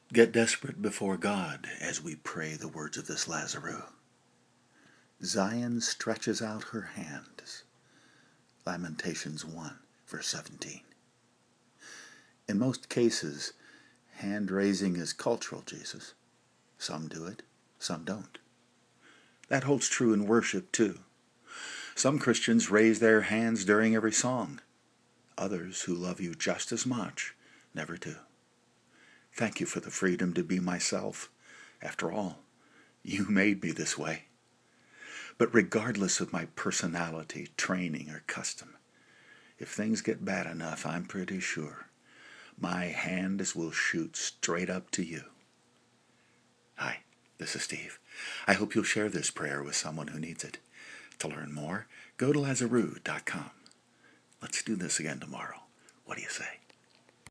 Get desperate before God as we pray the words of this Lazarus. Zion stretches out her hands. Lamentations 1, verse 17. In most cases, hand-raising is cultural, Jesus. Some do it, some don't. That holds true in worship, too. Some Christians raise their hands during every song. Others, who love you just as much, never do. Thank you for the freedom to be myself. After all, you made me this way. But regardless of my personality, training, or custom, if things get bad enough, I'm pretty sure my hands will shoot straight up to you. Hi, this is Steve. I hope you'll share this prayer with someone who needs it. To learn more, go to Lazarus.com. Let's do this again tomorrow. What do you say?